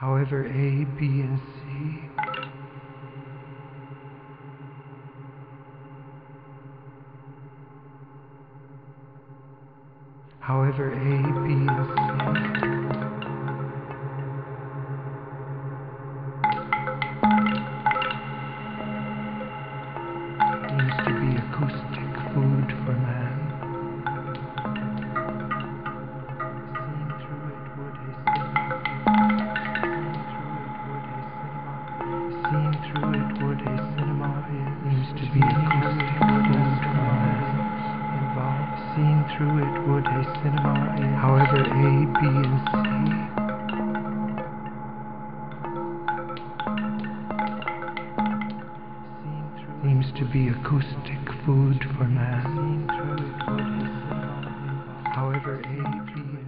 However, A, B, and C However, A, B, and C seems to be acoustic food for man. Seen through it would a cinema seems to be acoustic food for man. Seen through it would a cinema however A, B, and C seems to be acoustic food for man. However A, B,